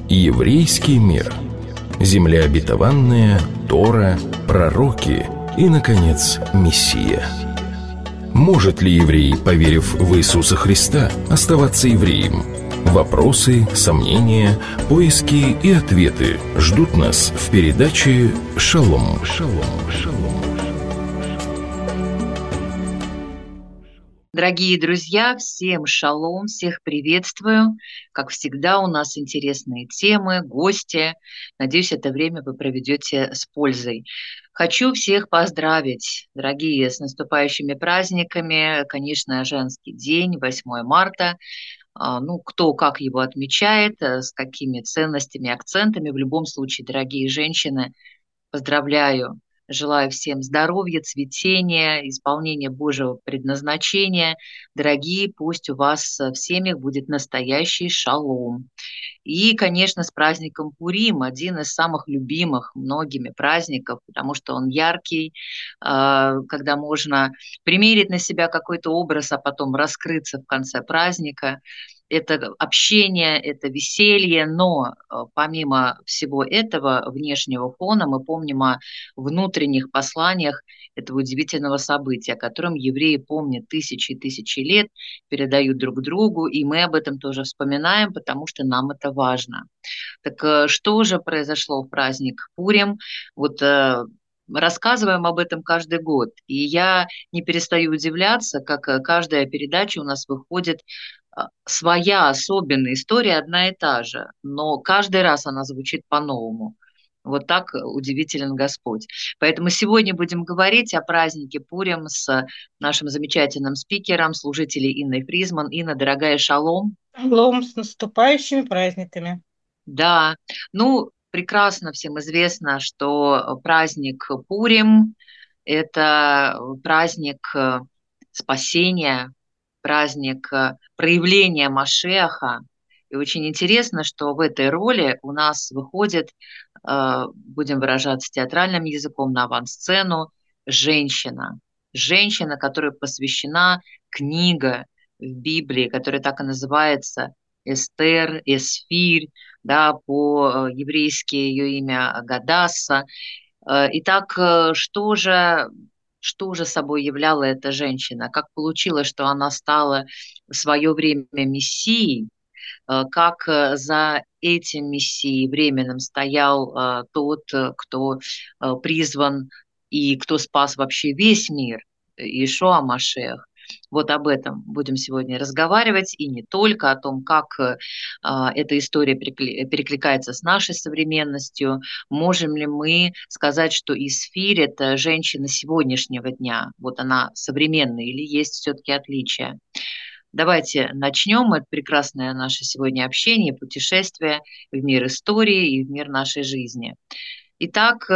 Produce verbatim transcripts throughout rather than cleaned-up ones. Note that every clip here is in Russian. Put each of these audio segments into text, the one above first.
Еврейский мир. Земля обетованная, Тора, пророки и, наконец, Мессия. Может ли еврей, поверив в Иисуса Христа, оставаться евреем? Вопросы, сомнения, поиски и ответы ждут нас в передаче «Шалом». Шалом. Шалом. Дорогие друзья, всем шалом, всех приветствую. Как всегда, у нас интересные темы, гости. Надеюсь, это время вы проведете с пользой. Хочу всех поздравить, дорогие, с наступающими праздниками. Конечно, женский день, восьмое марта. Ну, кто как его отмечает, с какими ценностями, акцентами. В любом случае, дорогие женщины, поздравляю. Желаю всем здоровья, цветения, исполнения Божьего предназначения. Дорогие, пусть у вас в семьях будет настоящий шалом. И, конечно, с праздником Пурим, один из самых любимых многими праздников, потому что он яркий, когда можно примерить на себя какой-то образ, а потом раскрыться в конце праздника. Это общение, это веселье, но помимо всего этого внешнего фона мы помним о внутренних посланиях этого удивительного события, о котором евреи помнят тысячи и тысячи лет, передают друг другу, и мы об этом тоже вспоминаем, потому что нам это важно. Так что же произошло в праздник Пурим? Вот рассказываем об этом каждый год, и я не перестаю удивляться, как каждая передача у нас выходит своя особенная история, одна и та же, но каждый раз она звучит по-новому. Вот так удивителен Господь. Поэтому сегодня будем говорить о празднике Пурим с нашим замечательным спикером, служителем Инной Фризман. Инна, дорогая, шалом. Шалом, с наступающими праздниками. Да, ну, прекрасно всем известно, что праздник Пурим – это праздник спасения, праздник проявления Машиаха. И очень интересно, что в этой роли у нас выходит, будем выражаться театральным языком, на авансцену женщина. Женщина, которой посвящена книга в Библии, которая так и называется Эстер, Эсфирь, да, по-еврейски ее имя Гадасса. Итак, что же... Что же собой являла эта женщина? Как получилось, что она стала в свое время мессией? Как за этим мессией временным стоял тот, кто призван и кто спас вообще весь мир, Иешуа Машиах? Вот об этом будем сегодня разговаривать, и не только, о том, как а, эта история перекликается с нашей современностью. Можем ли мы сказать, что Исфирь – это женщина сегодняшнего дня? Вот она современная или есть все-таки отличия? Давайте начнем это прекрасное наше сегодня общение, путешествие в мир истории и в мир нашей жизни. Итак,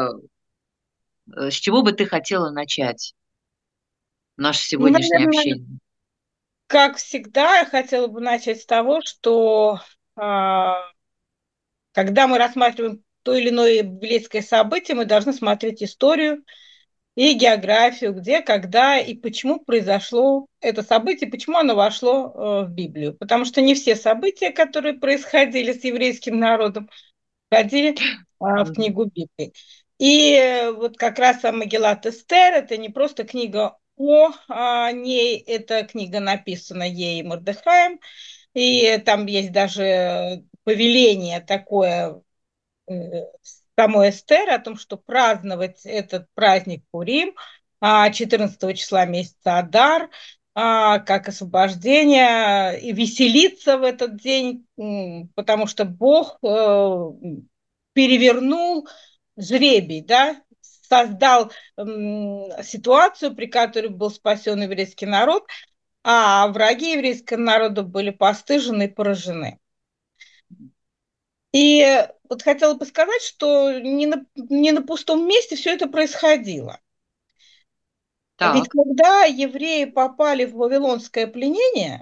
с чего бы ты хотела начать наше сегодняшнее Наверное, общение? Как всегда, я хотела бы начать с того, что а, когда мы рассматриваем то или иное библейское событие, мы должны смотреть историю и географию, где, когда и почему произошло это событие, почему оно вошло э, в Библию. Потому что не все события, которые происходили с еврейским народом, входили э, в книгу Библии. И вот как раз Мегилат Эстер – это не просто книга о а, ней, эта книга написана ей Мордехаем, и там есть даже повеление такое э, самой Эстер о том, что праздновать этот праздник Пурим четырнадцатого числа месяца Адар, как освобождение, и веселиться в этот день, потому что Бог перевернул жребий, да, создал ситуацию, при которой был спасен еврейский народ, а враги еврейского народа были постыжены и поражены. И вот хотела бы сказать, что не на, не на пустом месте все это происходило. Так. Ведь когда евреи попали в вавилонское пленение,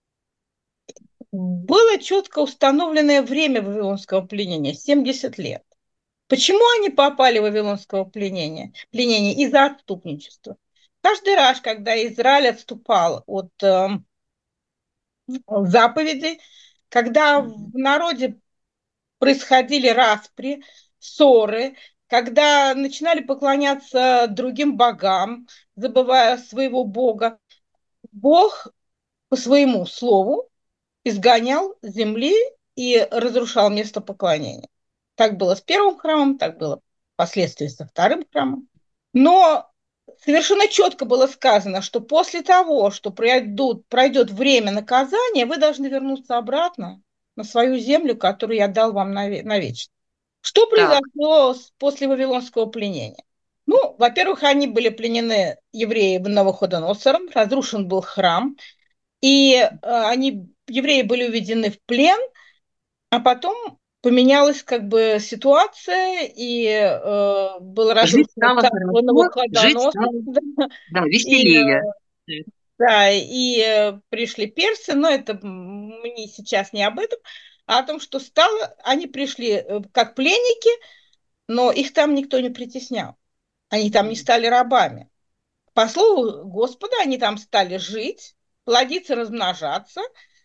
было четко установленное время вавилонского пленения – семьдесят лет. Почему они попали в вавилонское пленение? Пленение из-за отступничества. Каждый раз, когда Израиль отступал от э, заповедей, когда в народе происходили распри, ссоры, когда начинали поклоняться другим богам, забывая своего бога, Бог по своему слову изгонял с земли и разрушал место поклонения. Так было с первым храмом, так было впоследствии со вторым храмом. Но совершенно четко было сказано, что после того, что пройдут, пройдет время наказания, вы должны вернуться обратно на свою землю, которую я дал вам навечно. Что Так. произошло после Вавилонского пленения? Ну, во-первых, они были пленены евреи Навуходоносором, разрушен был храм, и э, они, евреи были уведены в плен, а потом поменялась как бы ситуация, и э, было Жить разрушено стало царство хорошо, жить Навуходоносора, стало, да, да, и, э, веселее. да, и э, пришли персы, но это мне сейчас не об этом, а о том, что стало, они пришли э, как пленники, но их там никто не притеснял, они там не стали рабами. По слову Господа, они там стали жить, плодиться, размножаться,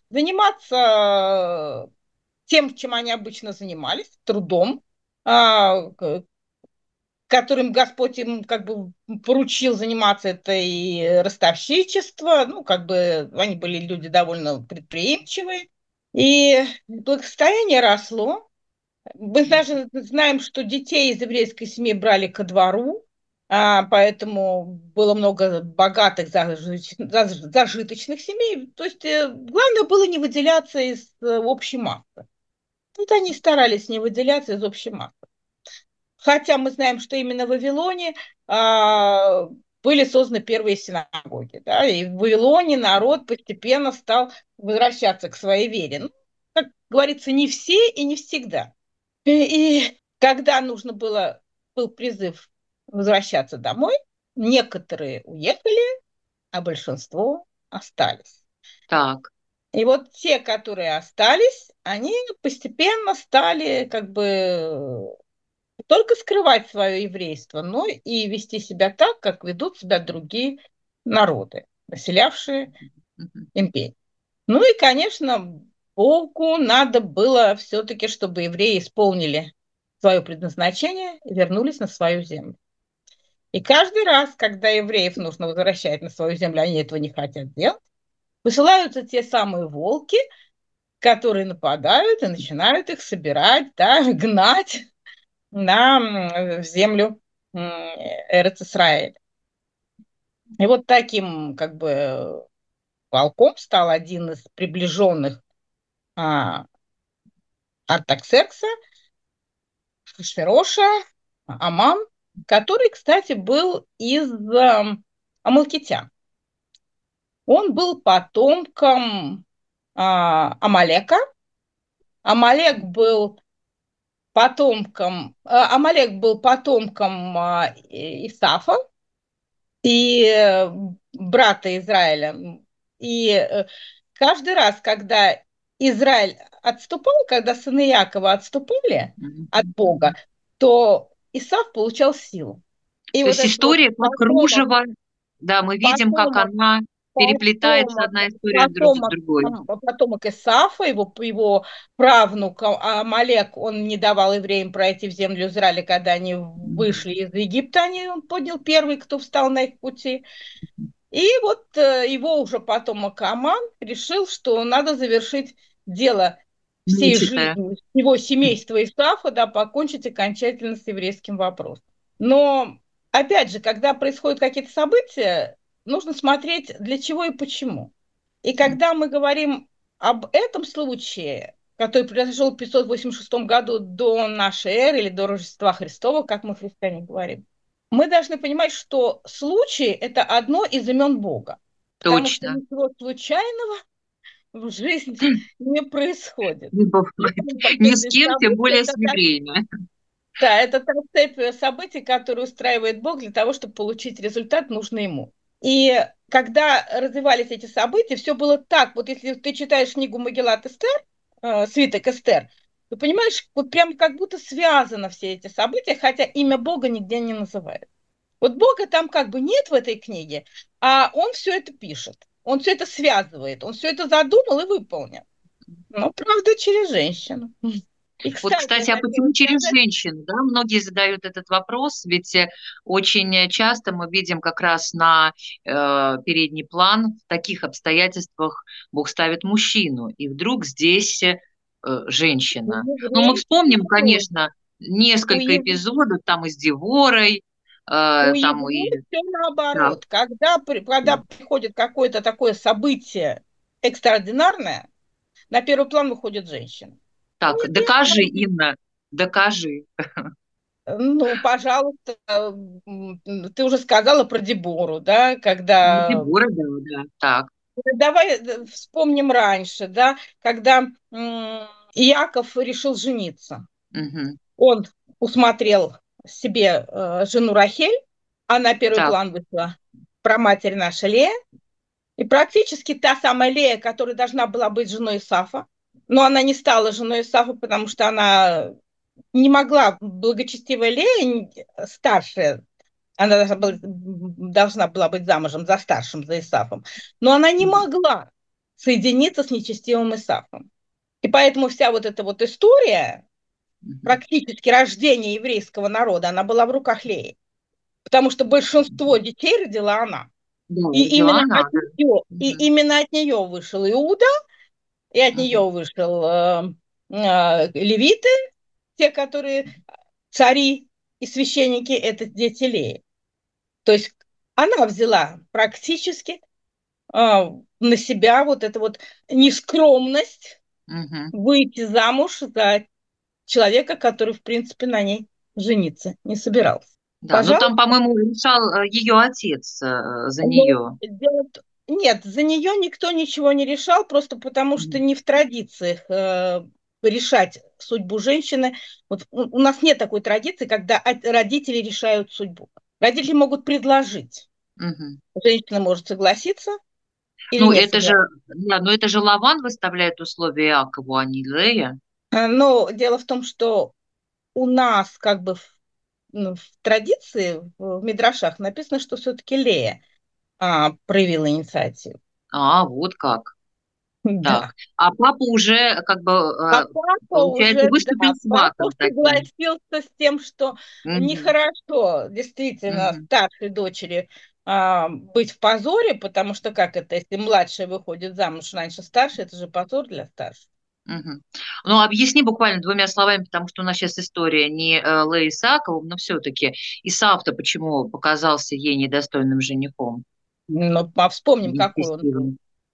заниматься тем, чем они обычно занимались, трудом, а, которым Господь им как бы поручил заниматься, это и ростовщичество, ну, как бы они были люди довольно предприимчивые, и благосостояние росло. Мы даже знаем, что детей из еврейской семьи брали ко двору, а, поэтому было много богатых зажиточных семей. То есть э, главное было не выделяться из э, общей массы. Вот они старались не выделяться из общей массы. Хотя мы знаем, что именно в Вавилоне а, были созданы первые синагоги. Да, и в Вавилоне народ постепенно стал возвращаться к своей вере. Ну, как говорится, не все и не всегда. И, и когда нужно было, был призыв возвращаться домой, некоторые уехали, а большинство остались. Так. И вот те, которые остались, они постепенно стали как бы не только скрывать свое еврейство, но и вести себя так, как ведут себя другие народы, населявшие империю. Ну и, конечно, Богу надо было все-таки, чтобы евреи исполнили свое предназначение и вернулись на свою землю. И каждый раз, когда евреев нужно возвращать на свою землю, они этого не хотят делать, высылаются те самые волки, которые нападают и начинают их собирать, да, гнать на в землю Эрец-Исраэль. И вот таким как бы волком стал один из приближенных а, Артаксеркса, Хашвероша, Аман, который, кстати, был из э, амалкитян. Он был потомком э, Амалека. Амалек был потомком, э, Амалек был потомком э, Исафа и э, брата Израиля. И э, каждый раз, когда Израиль отступал, когда сыны Якова отступали от Бога, то Исав получал силу. И То вот есть этот вот история как потомок, кружево, да, мы видим, как потомок, она переплетается потомок, одна история друг с потомок, другой. потомок Исафа, его, его правнук Амалек, он не давал евреям пройти в землю Израиля, когда они вышли из Египта, они, он поднял первый, кто встал на их пути. И вот э, его уже потомок Аман решил, что надо завершить дело всей Мучитая. жизни его семейства Исафа, да, покончить окончательно с еврейским вопросом. Но, опять же, когда происходят какие-то события, нужно смотреть, для чего и почему. И когда мы говорим об этом случае, который произошел в пятьсот восемьдесят шестом году до нашей эры или до Рождества Христова, как мы христиане говорим, мы должны понимать, что случай – это одно из имен Бога. Потому что Точно. ничего случайного в жизни не происходит. Не бывает. Ни с кем, тем более с евреями. Да, это та цепь событий, которую устраивает Бог для того, чтобы получить результат, нужный ему. И когда развивались эти события, все было так. Вот если ты читаешь книгу Магеллат Эстер, э, свиток Эстер, ты понимаешь, вот прям как будто связаны все эти события, хотя имя Бога нигде не называют. Вот Бога там как бы нет в этой книге, а он все это пишет, он все это связывает, он все это задумал и выполнил. Но, правда, через женщину. И, Вот, кстати, кстати, а хотела почему через сказать, женщин? Да? Многие задают этот вопрос, ведь э, очень э, часто мы видим как раз на э, передний план в таких обстоятельствах Бог ставит мужчину, и вдруг здесь э, у женщина. Ну, мы евреев вспомним, наоборот. конечно, У несколько евреев, эпизодов там и с Деворой, у э, там и... евреев все Да, наоборот. Когда, при- когда приходит какое-то такое событие экстраординарное, на первый план выходит женщина. У так, них докажи, Инна, докажи. Ну, пожалуйста, м, ты уже сказала про Дебору, да, Ну, когда... Дебора, да, да, так. Давай э, вспомним раньше, да, когда м, Иаков решил жениться. Мгм. Он усмотрел себе э, жену Рахель, а на первый Так. план вышла праматерь наша Лея, и практически та самая Лея, которая должна была быть женой Исафа, но она не стала женой Исафа, потому что она не могла, благочестивая Лея, старшая, она должна была, должна была быть замужем за старшим, за Исафом, но она не Мгм. могла соединиться с нечестивым Исафом. И поэтому вся вот эта вот история, Мгм. практически рождение еврейского народа, она была в руках Леи, потому что большинство детей родила она. Да, И родила именно она, от да. нее, и Мгм. именно от нее вышел Иуда, и от Мгм. нее вышел э, э, левиты, те, которые цари и священники, это дети Леи. То есть она взяла практически а, на себя вот эту вот нескромность Мгм. выйти замуж за человека, который, в принципе, на ней жениться не собирался. Да, ну там, Пожалуйста. по-моему, решал ее отец э, за Но нее. дело в т- Нет, за нее никто ничего не решал, просто потому что Мгм. не в традициях э, решать судьбу женщины. Вот у, у нас нет такой традиции, когда от- родители решают судьбу. Родители могут предложить. Мгм. Женщина может согласиться или Ну, не это же, согласиться. да, ну это же Лаван выставляет условия Иакову, а не Лея. А, Но дело в том, что у нас как бы в, ну, в традиции, в, в Мидрашах написано, что все-таки Лея а, проявила инициативу. А, вот как. Так. Да. А папа уже, как бы, А э, папа получается, уже, выступил да, папа сватом таким. согласился с тем, что Мгм. нехорошо действительно Мгм. старшей дочери а, быть в позоре, потому что как это, если младшая выходит замуж раньше старшей, это же позор для старшей. Мгм. Ну, объясни буквально двумя словами, потому что у нас сейчас история не э, Леи с Иаковом, но все-таки Исаав-то почему показался ей недостойным женихом? Но а вспомним, какой он был. Нечестивым.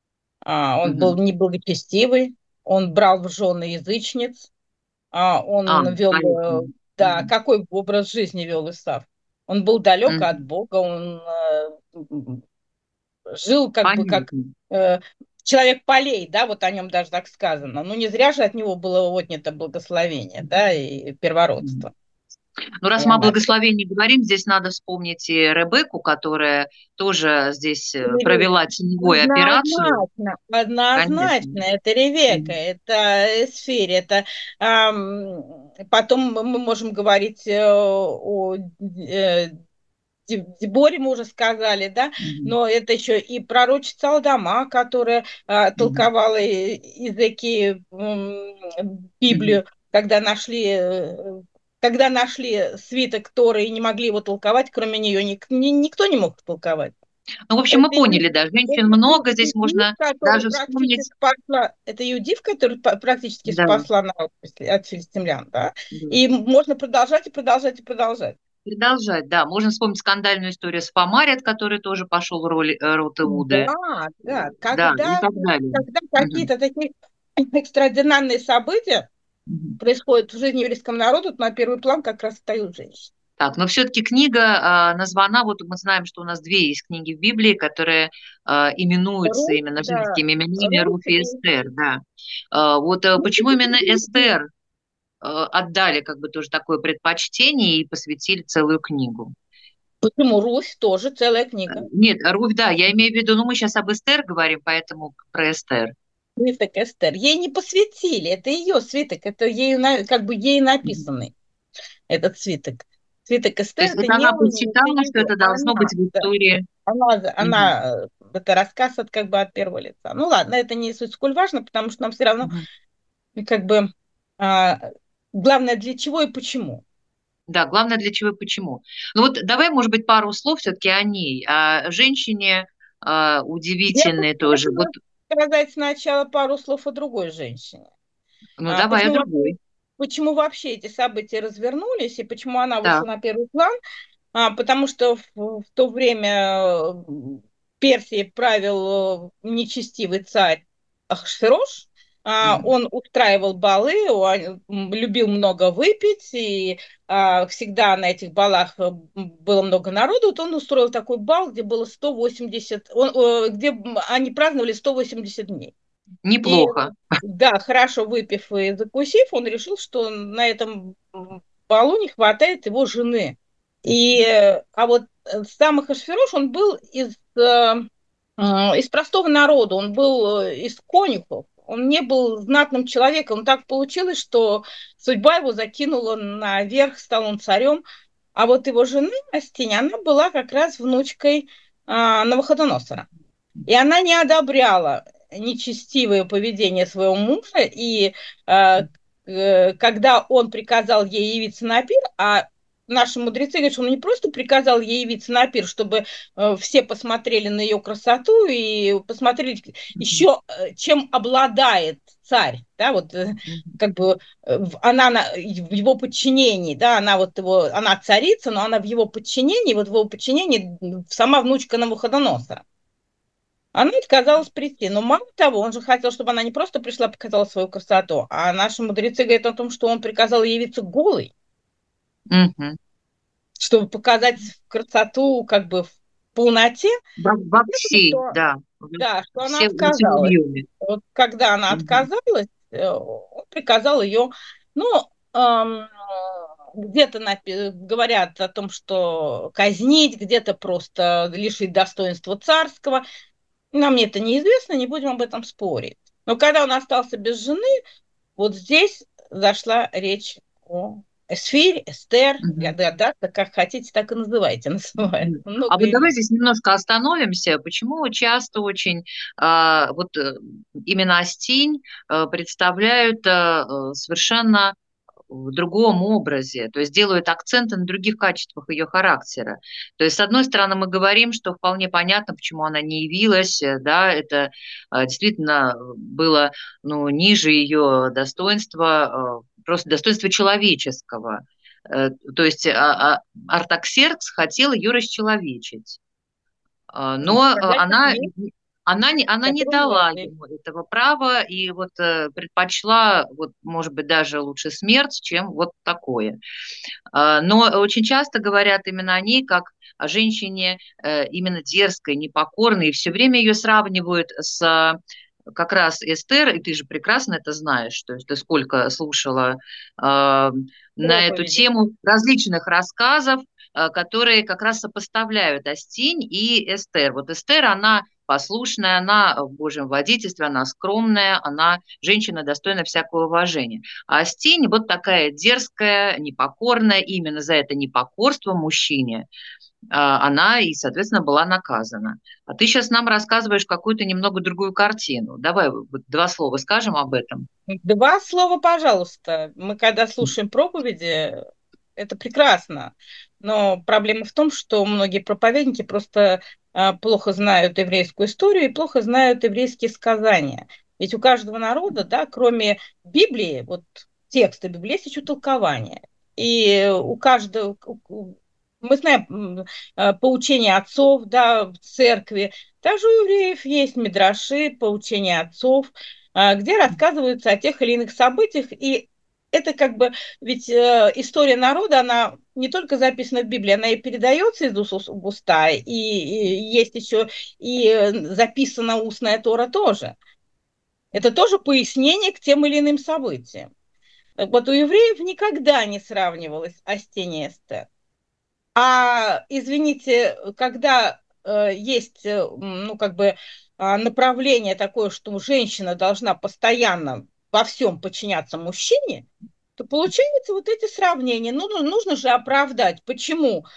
А, он был Мгм. неблагочестивый, он брал в жены язычниц, а, А, он вел, э, поэтому. да, Мгм. какой образ жизни вел Исав. Он был далек от Мгм. Бога, он э, жил как бы как Понятно. э, человек полей, да, вот о нем даже так сказано. Ну, не зря же от него было отнято благословение, да, и Мгм. первородство. Ну, раз И мы о она... благословении говорим, здесь надо вспомнить и Ребекку, которая тоже здесь э, провела теневую операцию. Однозначно, Конечно. однозначно, это Ревека, Мгм. это Эсфирь, это ам, потом мы мы можем говорить э, о э, Де- Деборе, мы уже сказали, да, Мгм. но это еще и пророчица Алдама, которая а, Мгм. толковала и- языки м, Мгм. Библию, когда нашли э, когда нашли свиток Торы и не могли его толковать, кроме нее ник- ни- никто не мог толковать. Ну, в общем, мы Это, Ю- поняли, да, женщин это Ю- много, здесь Юдив, можно который даже практически вспомнить, спасла, это Юдив, который па- практически да, спасла народ от филистимлян, да, да. и можно продолжать и продолжать и продолжать. Продолжать, да, можно вспомнить скандальную историю с Помарит, который тоже пошел в роль э, род Иуды, Да, да, да, и когда, так далее. когда Мгм. какие-то такие экстраординарные события Мгм. происходят в жизни еврейского народа, то на первый план как раз встают женщины. Так, но все-таки книга а, названа, вот мы знаем, что у нас две есть книги в Библии, которые а, именуются Русь, именно да, женскими именами Русь Руфь и и... Эстер, да. А, вот а, Ну, почему именно Эстер а, отдали как бы тоже такое предпочтение и посвятили целую книгу? почему Русь тоже целая Э, книга? Нет, Руфь, да, я имею в виду, ну мы сейчас об Эстер говорим, поэтому про Эстер. Свиток Эстер. Ей не посвятили, это ее свиток, это ей, на- как бы ей Мгм. написанный этот свиток. Свиток То Эстер, есть это это не она у нее, это посчитала, что ее, это должно она, быть в да. истории. Она, Мгм. она, э, это рассказ от, как бы от первого лица. Ну ладно, это не суть сколь важно, потому что нам все равно Мгм. как бы а, Главное, для чего и почему. Да, главное, для чего и почему. Ну вот давай, может быть, пару слов все-таки о ней, о женщине э, Я бы удивительной тоже. Вот, хотела сказать сначала пару слов о другой женщине. ну А, давай о почему, вообще- другой. почему вообще эти события развернулись и почему она вышла Так. на первый план? А, потому что в, в то время э, Персией правил э, нечестивый царь Ахшверош. А, Мгм. он устраивал балы, он м, любил много выпить, и а, всегда на этих балах э, м, было много народу. Вот он устроил такой бал, где было сто восемьдесят, он, э, где м, они праздновали сто восемьдесят дней. И Неплохо. да, хорошо выпив и закусив, он решил, что на этом м, балу не хватает его жены. И, э, а вот э, сам Ахашвирош, он был из, э, э, из простого народа, он был э, из конюхов, он не был знатным человеком. Так получилось, что судьба его закинула наверх, стал он царем. А вот его жена Астинь, она была как раз внучкой а, Навуходоносора. И она не одобряла нечестивое поведение своего мужа, и э, э, когда он приказал ей явиться на пир, а наши мудрецы говорят, что он не просто приказал ей явиться на пир, чтобы э, все посмотрели на ее красоту и посмотрели Мгм. еще, э, чем обладает царь, да, вот э, Мгм. как бы э, в- она на, в его подчинении, да, она вот его, она царица, но она в его подчинении, вот в его подчинении сама внучка Навуходоносора. Она отказалась прийти. Но мало того, он же хотел, чтобы она не просто пришла, показала свою красоту, а наши мудрецы говорят о том, что он приказал явиться голой, Мгм. чтобы показать красоту как бы в полноте. Во, И во это, всей, что, да, во да, что она все, во всем отказалась. объеме. Вот когда она Мгм. отказалась, э, он приказал ее, ну, эм, где-то напи- говорят о том, что казнить, где-то просто лишить достоинства царского. Нам это неизвестно, не будем об этом спорить. Но когда он остался без жены, вот здесь зашла речь о Эсфирь, Эстер, Мгм. Ягодата, как хотите, так и называйте, называется. Мгм. А Много вот давай имен. здесь немножко остановимся. Почему часто очень а, вот э, именно Астинь э, представляют а, э, совершенно в другом образе, то есть делают акценты на других качествах ее характера. То есть, с одной стороны, мы говорим, что вполне понятно, почему она не явилась, э, да, это а, действительно было, ну, ниже ее достоинства, э, просто достоинства человеческого. Э, То есть а, а, Артаксеркс хотел ее расчеловечить. А, Ну, но, э, сказать как она есть, она не она не которую дала выразили. ему этого права и вот, э, предпочла, вот, может быть, даже лучше смерть, чем вот такое. А, но очень часто говорят именно о ней как о женщине, э, именно дерзкой, непокорной, и все время ее сравнивают с а, как раз Эстер, и ты же прекрасно это знаешь, то есть ты сколько слушала, а, на эту Проповеди. тему различных рассказов, а, которые как раз сопоставляют Астинь и Эстер. Вот Эстер, она послушная, она в Божьем водительстве, она скромная, она женщина, достойна всякого уважения. А Астинь вот такая дерзкая, непокорная, именно за это непокорство мужчине а, она и, соответственно, была наказана. А ты сейчас нам рассказываешь какую-то немного другую картину. Давай вот два слова скажем об этом. Два слова, пожалуйста. Мы когда слушаем проповеди, это прекрасно. Но проблема в том, что многие проповедники просто а, плохо знают еврейскую историю и плохо знают еврейские сказания. Ведь у каждого народа, да, кроме Библии, вот текста Библии, есть еще толкование. И у каждого, у- у- мы знаем м, а, поучение отцов, да, в церкви. Также у евреев есть мидраши, поучение отцов, а, где рассказываются о тех или иных событиях. И это как бы, ведь э, история народа, она не только записана в Библии, она и передается из уст в уста, и, и есть еще и э, записана устная Тора тоже. Это тоже пояснение к тем или иным событиям. Так вот, у евреев никогда не сравнивалась Астения и Эстер. А, извините, когда э, есть, э, ну, как бы а, направление такое, что женщина должна постоянно во всем подчиняться мужчине, то получается вот эти сравнения. Ну, ну, нужно же оправдать, почему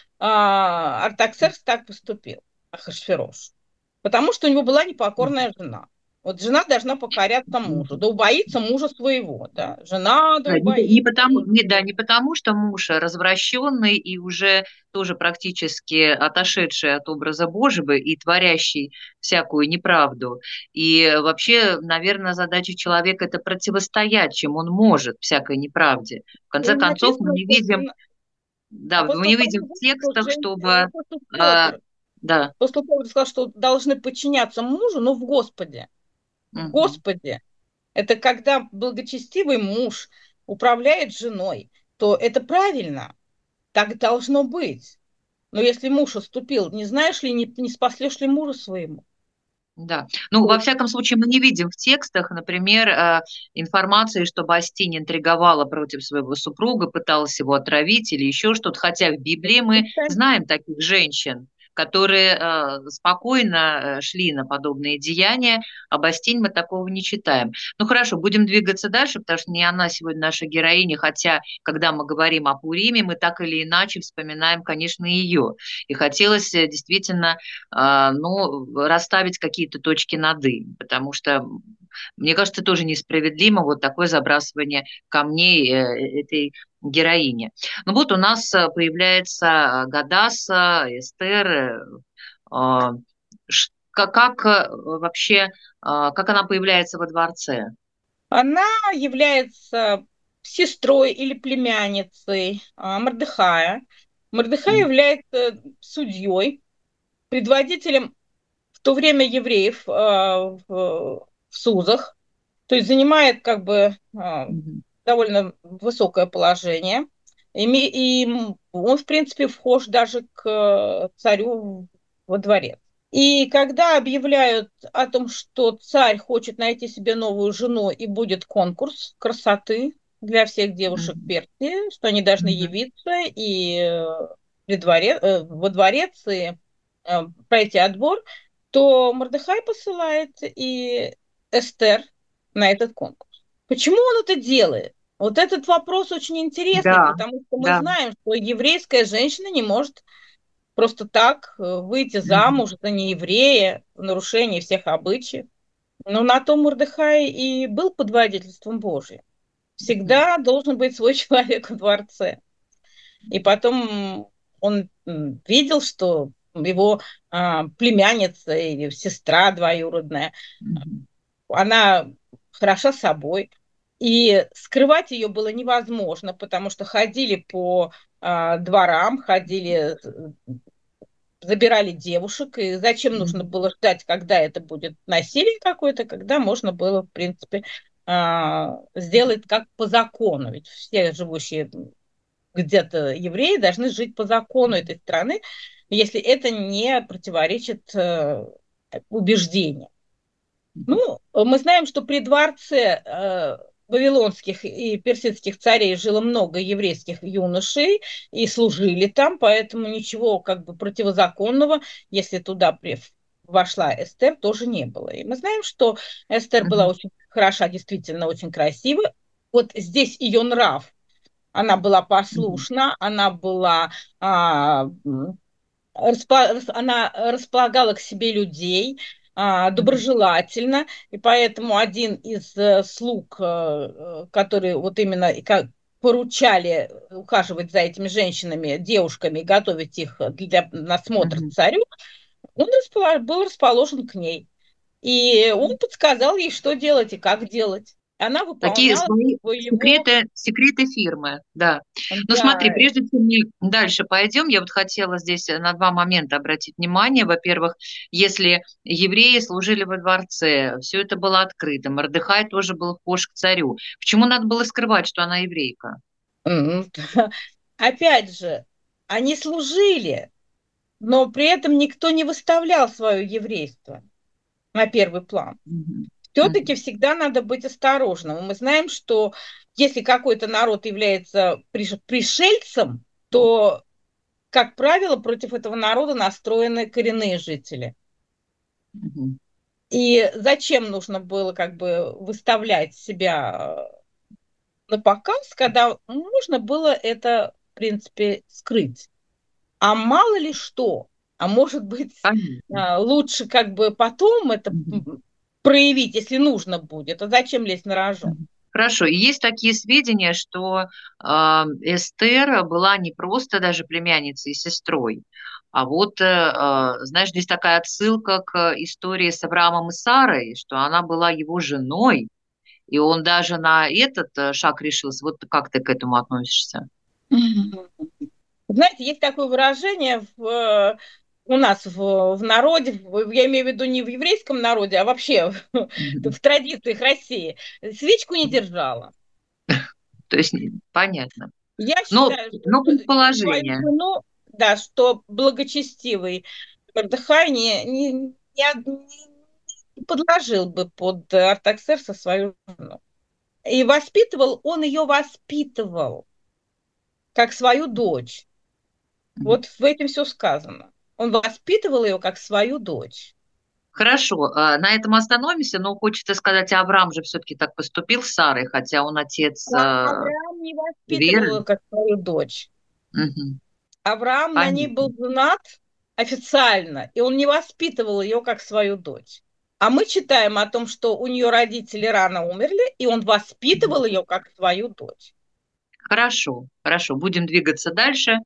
а, Артаксеркс так поступил, Ахашверош. Потому что у него была непокорная жена. Вот жена должна покоряться мужу, да убоится мужа своего, да, жена да Да, не, не убоится потому, мужа не, да, своего. не потому, что муж развращенный и уже тоже практически отошедший от образа Божьего и творящий всякую неправду. И вообще, наверное, задача человека – это противостоять, чем он может, всякой неправде. В конце И концов, мы написано, не видим, апостол, да, мы апостол не Павел видим в говорит, что текстах, женщина, чтобы… апостол а, Петр, да. апостол Павел сказал, что должны подчиняться мужу, но в Господе. В Мгм. Господе. Это когда благочестивый муж управляет женой, то это правильно, так должно быть. Но если муж уступил, не знаешь ли, не, не спаслешь ли мужа своему? Да. Ну, То во есть всяком случае, мы не видим в текстах, например, э, информации, что Бастинь интриговала против своего супруга, пыталась его отравить или еще что-то. Хотя в Библии мы знаем таких женщин, которые э, спокойно э, шли на подобные деяния, а Бастинь мы такого не читаем. Ну хорошо, будем двигаться дальше, потому что не она сегодня наша героиня, хотя, когда мы говорим о Пуриме, мы так или иначе вспоминаем, конечно, ее. И хотелось э, действительно а, ну, расставить какие-то точки над «и», потому что, мне кажется, тоже несправедливо вот такое забрасывание камней э, этой героини. Ну вот у нас э, появляется Гадаса, Эстер, э, а, ш- как, как э, вообще, а, как она появляется во дворце? она является сестрой или племянницей а, Мордехая. Мордехай Мгм. является судьей, предводителем в то время евреев а, в, в Сузах, то есть занимает как бы а, Мгм. довольно высокое положение. И, и он, в принципе, вхож даже к царю во дворец. И когда объявляют о том, что царь хочет найти себе новую жену и будет конкурс красоты для всех девушек Мгм. Персии, что они должны Мгм. явиться и э, при дворе, э, во дворец и э, пройти отбор, то Мордехай посылает и Эстер на этот конкурс. Почему он это делает? Вот этот вопрос очень интересный, Да, потому что мы да. знаем, что еврейская женщина не может просто так э, выйти Мгм. замуж за нееврея в нарушении всех обычаев. Но на то Мордехай и был под водительством Божьим. Мгм. Всегда должен быть свой человек в дворце. И потом он видел, что его а, племянница или сестра двоюродная, Мгм. она хороша собой, и скрывать ее было невозможно, потому что ходили по а, дворам, ходили, забирали девушек, и зачем нужно Мгм. было ждать, когда это будет насилие какое-то, когда можно было, в принципе, а, сделать как по закону. Ведь все живущие где-то евреи должны жить по закону этой страны, если это не противоречит э, убеждениям. Ну, мы знаем, что при дворце э, вавилонских и персидских царей жило много еврейских юношей и служили там, поэтому ничего как бы противозаконного, если туда при- вошла Эстер, тоже не было. И мы знаем, что Эстер была Мгм. очень хороша, действительно очень красива. Вот здесь ее нрав. Она была Мгм. послушна, она была а, распо- она располагала к себе людей а, Мгм. доброжелательно, и поэтому один из э, слуг, э, э, которые вот именно и как поручали ухаживать за этими женщинами, девушками, готовить их для насмотра Мгм. царю, он располож- был расположен к ней. И он подсказал ей, что делать и как делать. Она Такие выполняла свои своего, секреты, секреты фирмы, да. Но смотри, да, прежде чем мы дальше пойдем, я вот хотела здесь э, на два момента обратить внимание. Во-первых, если евреи служили во дворце, все это было открыто, Мордехай тоже был вхож к царю. Почему надо было скрывать, что она еврейка? м, опять же, они служили, но при этом никто не выставлял свое еврейство на первый план. Мгм. Все-таки Мгм. всегда надо быть осторожным. Мы знаем, что если какой-то народ является приш- пришельцем, то, как правило, против этого народа настроены коренные жители. Мгм. И зачем нужно было как бы выставлять себя на показ, когда можно было это, в принципе, скрыть? А мало ли что, а может быть, Понятно. а, лучше как бы потом это Мгм. проявить, если нужно будет. А зачем лезть на рожон? Хорошо. И есть такие сведения, что э, Эстер была не просто даже племянницей и сестрой, а вот, э, знаешь, здесь такая отсылка к истории с Авраамом и Сарой, что она была его женой, и он даже на этот шаг решился. Вот как ты к этому относишься? Знаете, есть такое выражение в, у нас в, в народе, я имею в виду не в еврейском народе, а вообще Mm-hmm. в традициях России, свечку не держала. То есть понятно. Я но, считаю, что но свою предположение. жену, да, что благочестивый Мордехай не, не, не, не подложил бы под Артаксеркса свою жену. И воспитывал, он ее воспитывал как свою дочь. Вот в этом все сказано. Он воспитывал ее как свою дочь. Хорошо, на этом остановимся, но хочется сказать, Авраам же все-таки так поступил с Сарой, хотя он отец А Авраам не воспитывал веры. ее как свою дочь. Угу. Авраам Понятно. на ней был женат официально, и он не воспитывал ее как свою дочь. А мы читаем о том, что у нее родители рано умерли, и он воспитывал ее как свою дочь. Хорошо, хорошо, будем двигаться дальше.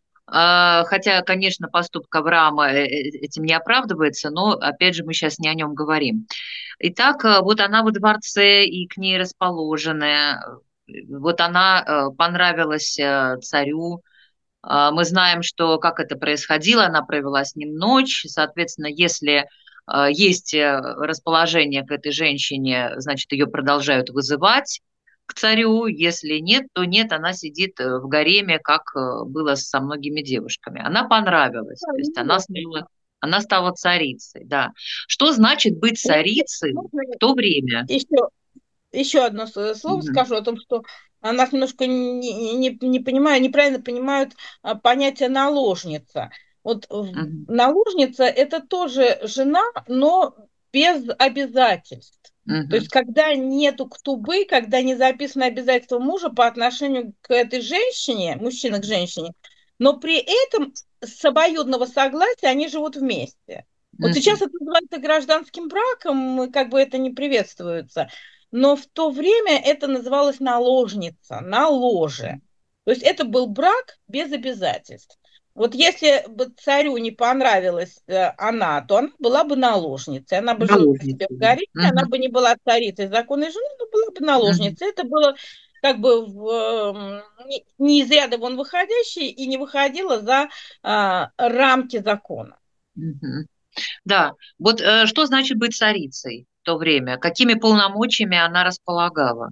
Хотя, конечно, поступок Авраама этим не оправдывается, но, опять же, мы сейчас не о нем говорим. Итак, вот она во дворце, и к ней расположенная. Вот она понравилась царю. Мы знаем, что как это происходило, она провела с ним ночь. Соответственно, если есть расположение к этой женщине, значит, ее продолжают вызывать к царю. Если нет, то нет, она сидит в гареме, как было со многими девушками. Она понравилась, то есть она стала, она стала царицей, да. Что значит быть царицей в то время? Еще, еще одно слово угу. скажу о том, что нас немножко не, не, не понимают, неправильно понимают понятие наложница. Вот угу. наложница – это тоже жена, но без обязательств. Uh-huh. То есть, когда нету ктубы, когда не записано обязательство мужа по отношению к этой женщине, мужчина к женщине, но при этом с обоюдного согласия они живут вместе. Uh-huh. Вот сейчас это называется гражданским браком, как бы это не приветствуется, но в то время это называлось наложница, на ложе. То есть это был брак без обязательств. Вот если бы царю не понравилась э, она, то она была бы наложницей. Она бы жила себе в гареме, uh-huh. она бы не была царицей законной жены, но была бы наложницей. Uh-huh. Это было как бы в, э, не, не из ряда вон выходящее и не выходило за э, рамки закона. Uh-huh. Да, вот э, что значит быть царицей в то время? Какими полномочиями она располагала?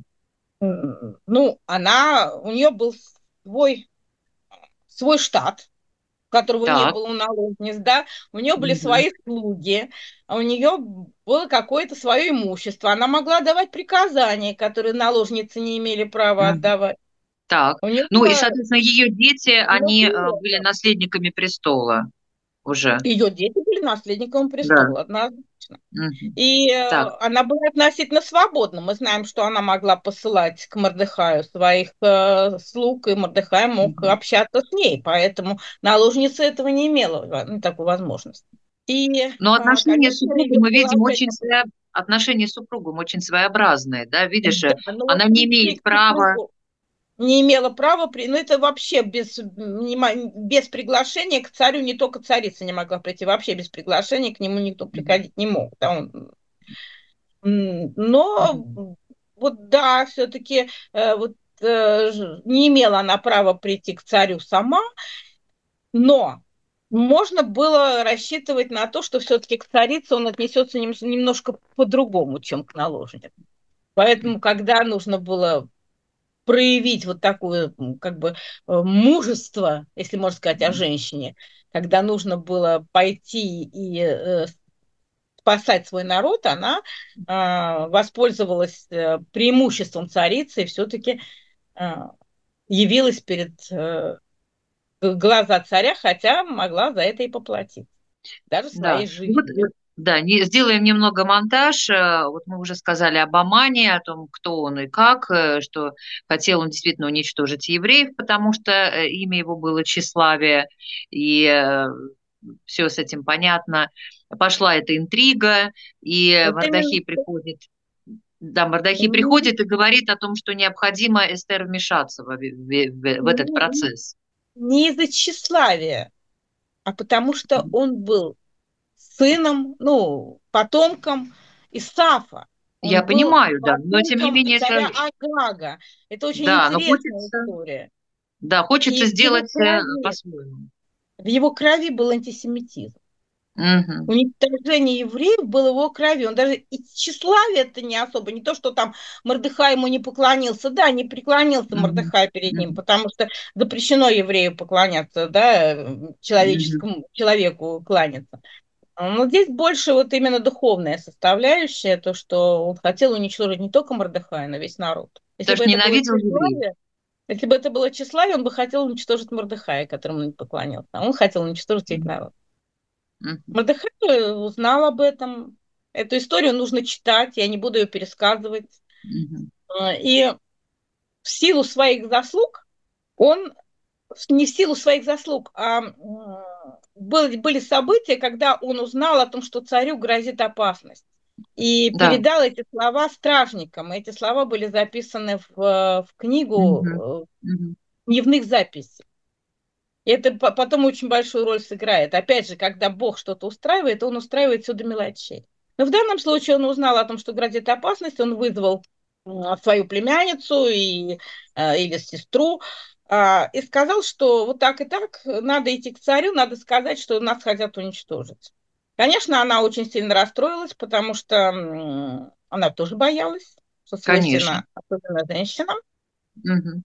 Ну, она, у нее был свой, свой штат, которого так. не было у наложниц, да, у нее были mm-hmm. свои слуги, а у нее было какое-то свое имущество, она могла давать приказания, которые наложницы не имели права mm-hmm. отдавать. Так, ну было... и, соответственно, ее дети, ну, они было. были наследниками престола уже. Ее дети были наследниками престола, да. однозначно. Mm-hmm. И так. она была относительно свободна. Мы знаем, что она могла посылать к Мордехаю своих э, слуг, и Мордехай мог mm-hmm. общаться с ней, поэтому наложница этого не имела ну, такой возможности. И, Но отношения а, с супругом мы видим очень своя... отношения с супругом очень своеобразные, да, видишь, да, она не имеет права. Не имела права, ну это вообще без, без приглашения к царю, не только царица не могла прийти, вообще без приглашения к нему никто приходить не мог. Да, он... Но mm-hmm. вот да, все-таки вот, не имела она права прийти к царю сама, но можно было рассчитывать на то, что все-таки к царице он отнесется немножко по-другому, чем к наложнице. Поэтому, когда нужно было проявить вот такое, как бы, мужество, если можно сказать, о женщине, когда нужно было пойти и э, спасать свой народ, она э, воспользовалась э, преимуществом царицы и все-таки э, явилась перед э, глаза царя, хотя могла за это и поплатить. Даже своей да. жизнью. Вот, да, не, сделаем немного монтаж. Вот мы уже сказали об Амане, о том, кто он и как, что хотел он действительно уничтожить евреев, потому что имя его было тщеславие, и все с этим понятно. пошла эта интрига, и Вот именно. Мардохей приходит, да, Мардохей Не, приходит и говорит о том, что необходимо Эстер вмешаться в, в- в- в этот не- процесс. не из-за тщеславия, а потому что он был сыном, ну, потомком Исафа. Я Он был понимаю, да, но тем не потомком менее это, царя Агага. Это очень да, но интересная хочется, история. да, хочется И в его сделать э, крови, по-своему. в его крови был антисемитизм. Мгм. Уничтожение евреев было в его крови. Он даже и тщеславие это не особо. Не то, что там Мордехай ему не поклонился. Да, не преклонился Мгм. Мордехай перед ним, Мгм. потому что запрещено еврею поклоняться, да, Мгм. человеческому, человеку кланяться. Но здесь больше вот именно духовная составляющая, то, что он хотел уничтожить не только Мордехая, но весь народ. Если Потому бы что это было ненавидел евреев. тщеславие, если бы это было тщеславие, он бы хотел уничтожить Мордехая, которому он не поклонился. А он хотел уничтожить весь Мгм. народ. Мгм. Мордехай узнал об этом. Эту историю нужно читать, я не буду ее пересказывать. Мгм. А, И в силу своих заслуг он, не в силу своих заслуг, а м, были, были события, когда он узнал о том, что царю грозит опасность. И Да. передал эти слова стражникам. Эти слова были записаны в, в Мгм. книгу Мгм. э, дневных записей. И это по- потом очень большую роль сыграет. Опять же, когда Бог что-то устраивает, он устраивает все до мелочей. Но в данном случае он узнал о том, что грозит опасность, он вызвал м, свою племянницу и, э, или сестру, а, и сказал, что вот так и так, надо идти к царю, надо сказать, что нас хотят уничтожить. Конечно, она очень сильно расстроилась, потому что м, она тоже боялась, что Конечно. свойственно особенно женщинам. Мгм.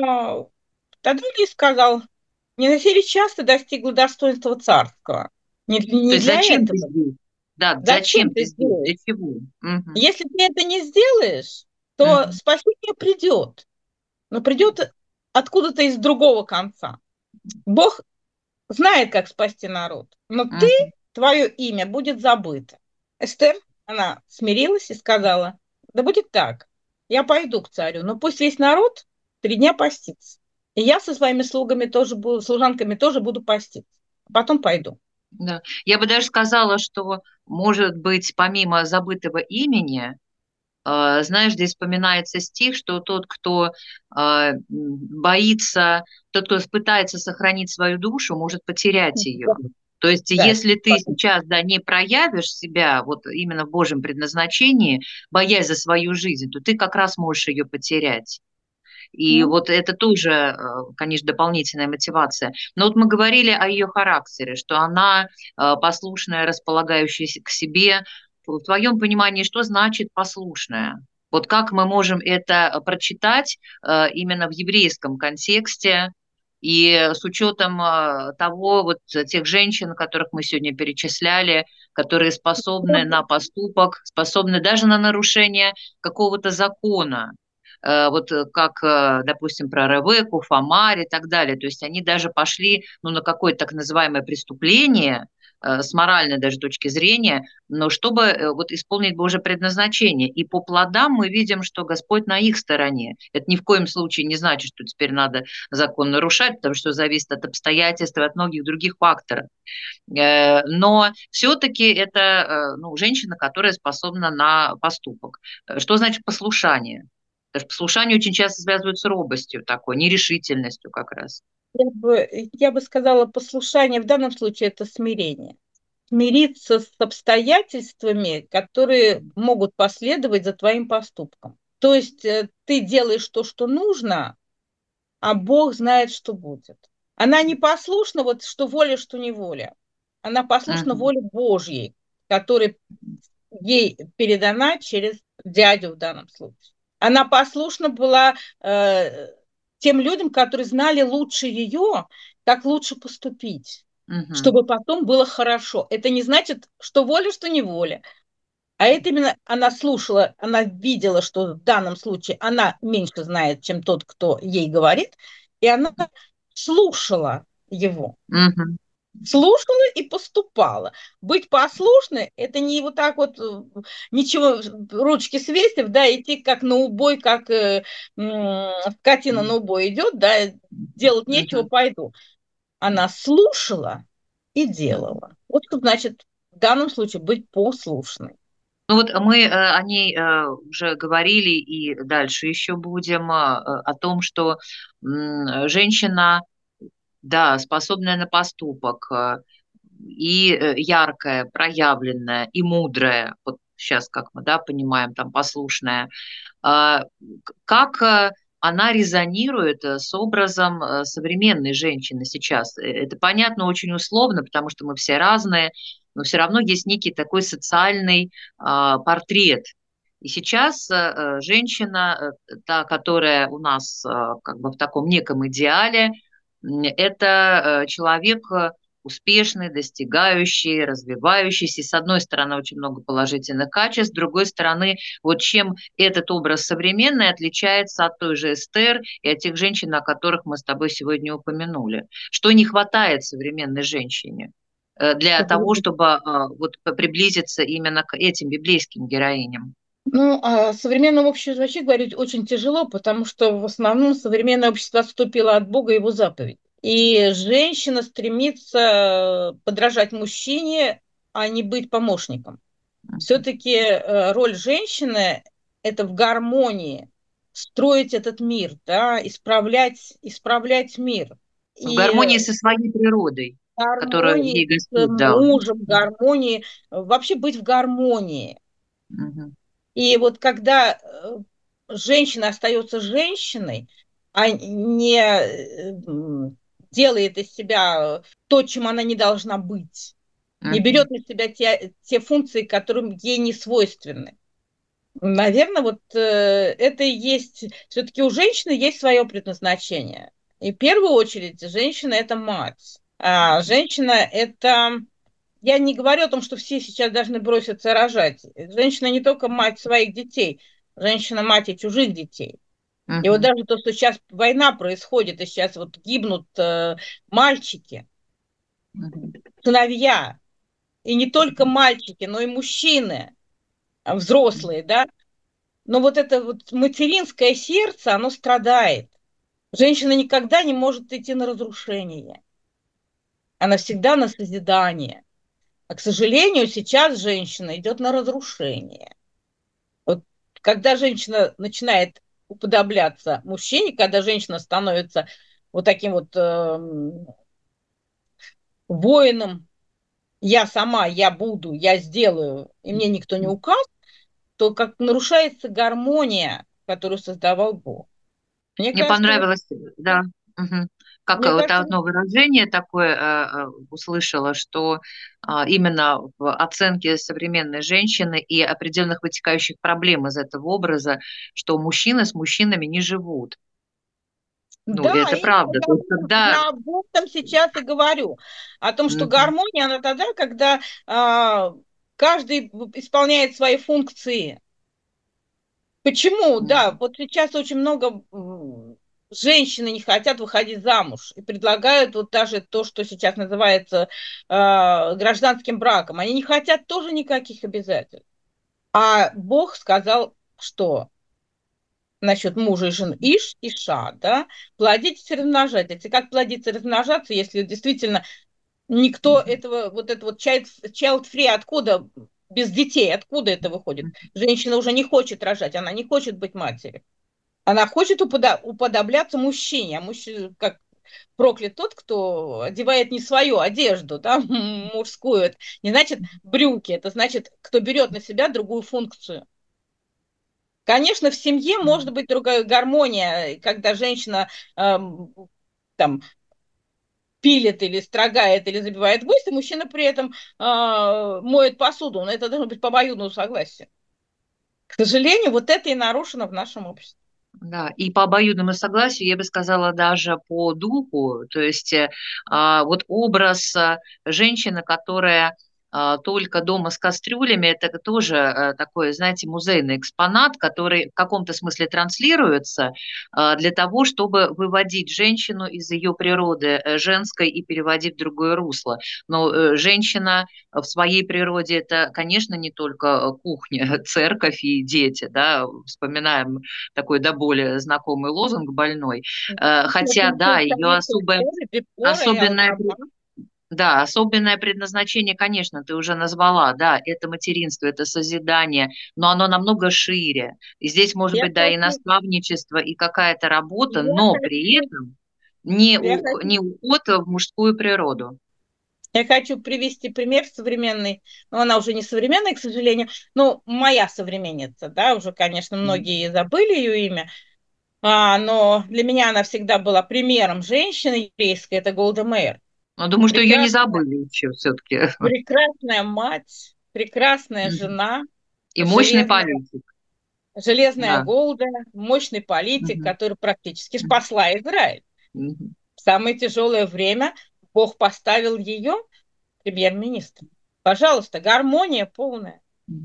Но тогда он ей сказал, не носили часто достигла достоинства царского. Не, То не есть для зачем ты этого. здесь? Да, Зачем зачем ты ты здесь? сделаешь? Для чего? Мгм. Если ты это не сделаешь, то Мгм. спасение придет. Но придет откуда-то из другого конца. Бог знает, как спасти народ. Но ты, Мгм. твое имя будет забыто. Эстер, она смирилась и сказала, да будет так, я пойду к царю, но пусть весь народ три дня постится. И я со своими слугами тоже буду, служанками тоже буду поститься. А потом пойду. Да. Я бы даже сказала, что, может быть, помимо забытого имени, э, знаешь, здесь вспоминается стих, что тот, кто э, м, боится, тот, кто пытается сохранить свою душу, может потерять ее. Да, То есть, да. если ты сейчас, да, не проявишь себя вот именно в Божьем предназначении, боясь за свою жизнь, то ты как раз можешь ее потерять. И М. вот это тоже, э, конечно, дополнительная мотивация. Но вот мы говорили о ее характере, что она э, послушная, располагающаяся к себе. В твоем понимании, что значит послушная? Вот как мы можем это э, прочитать э, именно в еврейском контексте и с учетом э, того, вот тех женщин, которых мы сегодня перечисляли, которые способны на поступок, способны даже на нарушение какого-то закона, э, вот э, как, э, допустим, про Ревекку, Фомарь и так далее. То есть они даже пошли, ну, на какое-то так называемое преступление, э, с моральной даже точки зрения, но чтобы э, вот исполнить Божье предназначение. И по плодам мы видим, что Господь на их стороне. Это ни в коем случае не значит, что теперь надо закон нарушать, потому что зависит от обстоятельств и от многих других факторов. Э, Но все-таки это э, ну, женщина, которая способна на поступок. Э, Что значит послушание? Потому что послушание очень часто связывают с робостью такой, нерешительностью как раз. Я бы, я бы сказала, послушание в данном случае это смирение. Смириться с обстоятельствами, которые могут последовать за твоим поступком. То есть э, ты делаешь то, что нужно, а Бог знает, что будет. Она не послушна, вот что воля, что неволя. Она послушна Мгм. воле Божьей, которая ей передана через дядю в данном случае. Она послушна была э, тем людям, которые знали лучше ее, как лучше поступить, Мгм. чтобы потом было хорошо. Это не значит, что воля, что неволя. А это именно она слушала, она видела, что в данном случае она меньше знает, чем тот, кто ей говорит, и она слушала его. Мгм. Слушала и поступала. Быть послушной – это не вот так вот э, ничего, ручки свесив, да, идти как на убой, как э, м, скотина на убой идет, да, делать нечего, Мгм. пойду. Она слушала и Мгм. делала. Вот что значит в данном случае быть послушной. Ну вот мы э, о ней э, уже говорили и дальше еще будем, э, о том, что м, женщина, да, способная на поступок, э, и э, яркая, проявленная, и мудрая, вот сейчас, как мы, да, понимаем, там, послушная, а, к- как э, она резонирует э, с образом э, современной женщины сейчас. Э, Это понятно очень условно, потому что мы все разные, но все равно есть некий такой социальный а, портрет. И сейчас э, э, женщина, э, та, которая у нас э, как бы в таком неком идеале, м, это э, человек э, успешный, достигающий, развивающийся. С одной стороны, очень много положительных качеств, с другой стороны, вот чем этот образ современный отличается от той же Эстер и от тех женщин, о которых мы с тобой сегодня упомянули. Что не хватает современной женщине э, для того, чтобы э, вот приблизиться именно к этим библейским героиням? Ну, о современном обществе вообще говорить очень тяжело, потому что в основном современное общество отступило от Бога и его заповедей. И женщина стремится подражать мужчине, а не быть помощником. Все-таки роль женщины – это в гармонии строить этот мир, да, исправлять, исправлять мир. В И гармонии со своей природой, которую гармонии ей с Господь дал. мужем, гармонии, вообще быть в гармонии. Мгм. И вот когда э, женщина остается женщиной, а не э, м, делает из себя то, чем она не должна быть, не Мгм. берет на себя те, те функции, которым ей не свойственны. Наверное, вот э, это и есть, все-таки у женщины есть свое предназначение. И в первую очередь женщина – это мать. А женщина – это... Я не говорю о том, что все сейчас должны броситься рожать. Женщина не только мать своих детей, женщина мать и чужих детей. И вот Мгм. даже то, что сейчас война происходит, и сейчас вот гибнут э, мальчики, Мгм. сыновья, и не только мальчики, но и мужчины, а, взрослые, да. Но вот это вот материнское сердце, оно страдает. Женщина никогда не может идти на разрушение. Она всегда на созидание. А, к сожалению, сейчас женщина идет на разрушение. Вот когда женщина начинает уподобляться мужчине, когда женщина становится вот таким вот э, воином, я сама, я буду, я сделаю, и мне никто не указ, то как нарушается гармония, которую создавал Бог. Мне Мне кажется, вот, понравилось, да, мгм. Как мне э, вот кажется, одно выражение такое э, э, услышала, что а, именно в оценке современной женщины и определенных вытекающих проблем из этого образа, что мужчины с мужчинами не живут. Ну, и да, это и правда. То есть, когда... я об этом сейчас и говорю. О том, что Мгм. гармония, она тогда, когда а, каждый исполняет свои функции. Почему? Да, Мгм. вот сейчас очень много м, женщины не хотят выходить замуж и предлагают вот даже то, что сейчас называется а, гражданским браком. Они не хотят тоже никаких обязательств. А Бог сказал, что насчет мужа и жены Иш, Иша, да, плодитесь и размножайтесь. И как плодиться и размножаться, если действительно никто Мгм. этого, вот это вот child, child free, откуда без детей, откуда это выходит? Женщина уже не хочет рожать, она не хочет быть матерью. Она хочет уподо- уподобляться мужчине, а мужчина, как проклят тот, кто одевает не свою одежду, да, мужскую. Это не значит брюки, это значит, кто берет на себя другую функцию. Конечно, в семье может быть другая гармония, когда женщина эм, там пилит или строгает или забивает гвоздь, и мужчина при этом э, моет посуду. Но это должно быть по обоюдному согласию. К сожалению, вот это и нарушено в нашем обществе. Да, и по обоюдному согласию, я бы сказала, даже по духу, то есть э, а, вот образ а, женщины, которая а, только дома с кастрюлями, это тоже а, такой, знаете, музейный экспонат, который в каком-то смысле транслируется а, для того, чтобы выводить женщину из ее природы э, женской и переводить в другое русло. Но э, женщина в своей природе это, конечно, не только кухня, церковь и дети, да, вспоминаем такой до боли знакомый лозунг больной. Э, Хотя, да, ее особое, особенное, Да, особенное предназначение, конечно, ты уже назвала, да, это материнство, это созидание, но оно намного шире. И здесь может Я быть, да, и хочу, наставничество, и какая-то работа, я но при хочу, этом не, я у, хочу не уход в мужскую природу. Я хочу привести пример современный, но она уже не современная, к сожалению, но моя современница, да, уже, конечно, Мгм. многие забыли ее имя, а, но для меня она всегда была примером женщины еврейской, это Голда Меир. Но думаю, что ее не Прекрасная, забыли еще все-таки. прекрасная мать, прекрасная жена, И мощный железная, политик, железная да. Голда, мощный политик, Мгм. который практически спасла Израиль. Мгм. В самое тяжелое время Бог поставил ее премьер-министром. Пожалуйста, гармония полная.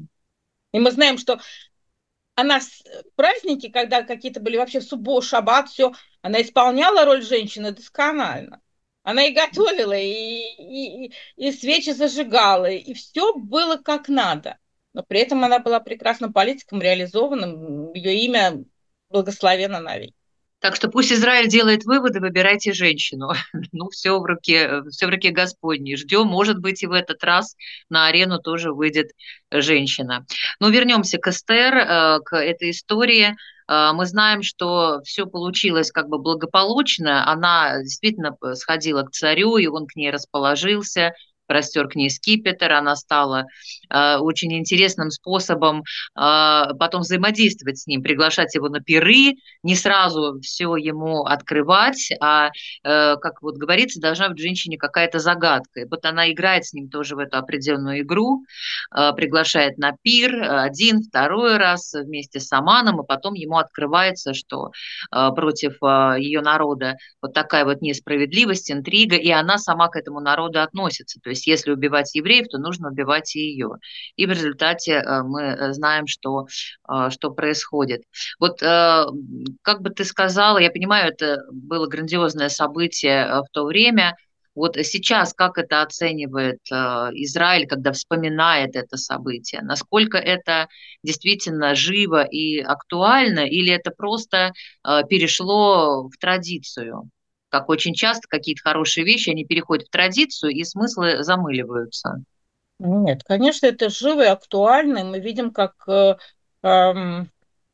И мы знаем, что она с праздники, когда какие-то были вообще суббот, шаббат, все, она исполняла роль женщины досконально. Она и готовила, и, и, и, и свечи зажигала, и все было как надо. Но при этом она была прекрасным политиком, реализованным. Ее имя благословено навеки. Так что пусть Израиль делает выводы, выбирайте женщину. Ну, все в руке, все в руке Господней. Ждем, может быть, и в этот раз на арену тоже выйдет женщина. Но вернемся к Эстер, э, к этой истории. Э, Мы знаем, что все получилось как бы благополучно. Она действительно п- сходила к царю, и он к ней расположился, простер к ней скипетр. Она стала э, очень интересным способом э, потом взаимодействовать с ним, приглашать его на пиры, не сразу все ему открывать, а, э, как вот говорится, должна быть в женщине какая-то загадка. И вот она играет с ним тоже в эту определенную игру, э, приглашает на пир э, один, второй раз вместе с Аманом, и потом ему открывается, что э, против э, ее народа вот такая вот несправедливость, интрига, и она сама к этому народу относится. То есть если убивать евреев, то нужно убивать и ее. И в результате э, мы э, знаем, что, э, что происходит. Вот э, как бы ты сказала, я понимаю, это было грандиозное событие э, в то время. Вот сейчас как это оценивает э, Израиль, когда вспоминает это событие? Насколько это действительно живо и актуально, или это просто э, перешло в традицию? Как очень часто какие-то хорошие вещи, они переходят в традицию, и смыслы замыливаются. Нет, конечно, это живо и актуально. И мы видим, как э, эм,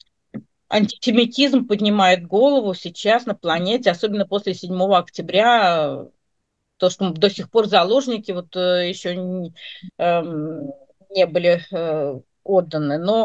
антисемитизм поднимает голову сейчас на планете, особенно после седьмого октября. То, что до сих пор заложники вот э, еще не, эм, не были э, отданы. Но,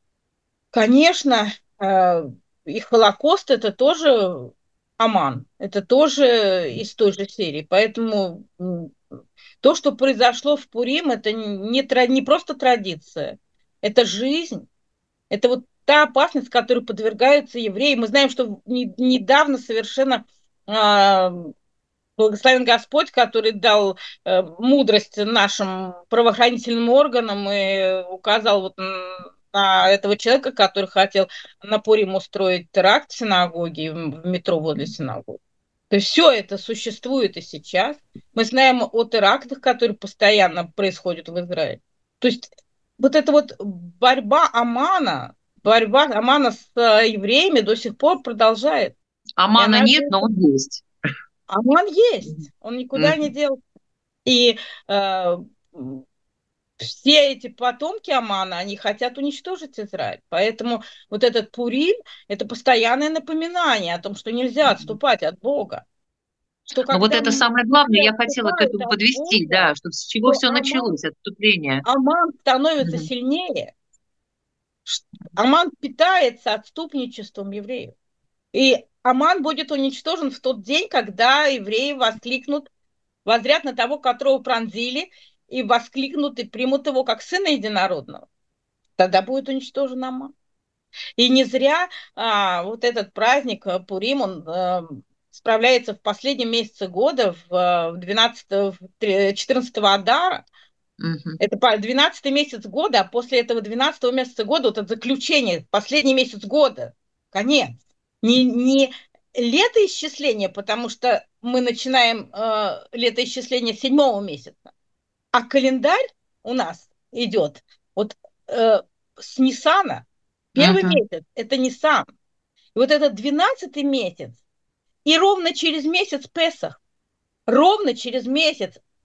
конечно, э, и Холокост это тоже Аман, это тоже из той же серии. Поэтому м, то, что произошло в Пурим, это не, тра- не просто традиция, это жизнь, это вот та опасность, которой подвергаются евреи. Мы знаем, что не- недавно совершенно а, благословен Господь, который дал э, мудрость нашим правоохранительным органам и указал вот на этого человека, который хотел на Пурим устроить теракт в синагоге, в метро возле синагоги. То есть все это существует и сейчас. Мы знаем о терактах, которые постоянно происходят в Израиле. То есть вот эта вот борьба Амана, борьба Амана с э, евреями до сих пор продолжает. И Амана она нет, но он есть. а он есть, он никуда не Мгм. делся. И э, все эти потомки Амана, они хотят уничтожить Израиль. Поэтому вот этот Пурим– это постоянное напоминание о том, что нельзя отступать от Бога. Что Ну вот когда это самое главное, евреи я хотела к отступают этому от подвести, Бога, да, что с чего то все Аман, началось, отступление. Аман становится Мгм. сильнее. Аман питается отступничеством евреев. И Аман будет уничтожен в тот день, когда евреи воскликнут, воззрят на того, которого пронзили, и воскликнут и примут его как сына единородного. Тогда будет уничтожен Аман. И не зря а, вот этот праздник а, Пурим, он а, справляется в последнем месяце года, в, в двенадцатого, четырнадцатого Адара. Мгм. Это двенадцатый месяц года, а после этого двенадцатого месяца года, вот это заключение, последний месяц года, конец. Не, не летоисчисление, потому что мы начинаем э, летоисчисление седьмого месяца, а календарь у нас идет вот э, с Ниссана. Первый Мгм. месяц– это Ниссан. И вот этот двенадцатый месяц, и ровно через месяц Песах, ровно через месяц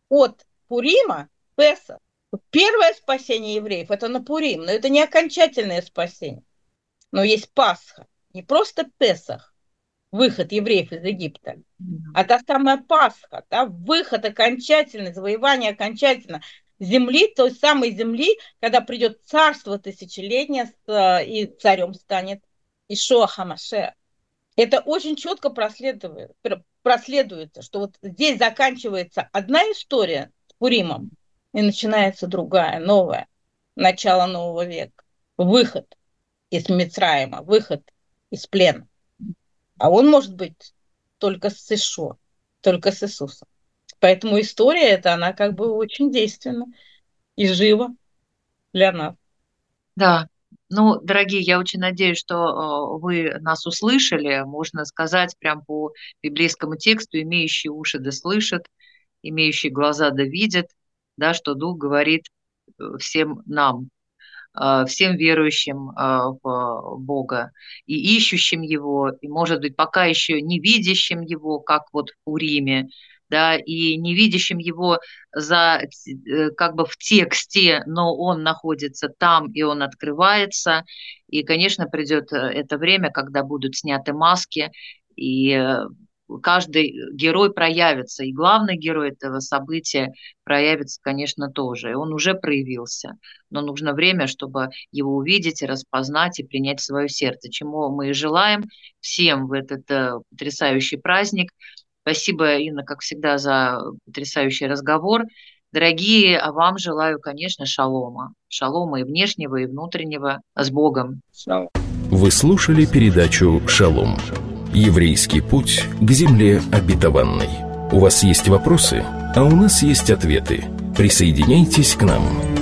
от Пурима, Песах. Первое спасение евреев – это на Пурим, но это не окончательное спасение. Но есть Пасха, не просто Песах, выход евреев из Египта, а та самая Пасха, да, выход окончательный, завоевание окончательно земли, той самой земли, когда придет царство тысячелетия и царем станет Ишуа ха-Машиах. Это очень четко проследует, проследуется, что вот здесь заканчивается одна история с Пуримом, и начинается другая, новая, начало нового века, выход из Мицраима, выход из плена. А он может быть только с Ишуа, только с Иисусом. Поэтому история эта, она как бы очень действенна и жива для нас. Да, ну, дорогие, я очень надеюсь, что вы нас услышали, можно сказать, прям по библейскому тексту: имеющие уши да слышат, имеющие глаза да видят, да, что Дух говорит всем нам, всем верующим в Бога и ищущим Его, и, может быть, пока еще не видящим Его, как вот в Пуриме, да, и не видящим Его за, как бы в тексте, но Он находится там, и Он открывается. И, конечно, придет это время, когда будут сняты маски, и каждый герой проявится, и главный герой этого события проявится, конечно, тоже. И он уже проявился, но нужно время, чтобы его увидеть, и распознать, и принять в свое сердце, чему мы и желаем всем в этот uh, потрясающий праздник. Спасибо, Инна, как всегда, за потрясающий разговор. Дорогие, а вам желаю, конечно, шалома. Шалома и внешнего, и внутреннего. С Богом. Вы слушали передачу «Шалом». Еврейский путь к земле обетованной. У вас есть вопросы, а у нас есть ответы. Присоединяйтесь к нам.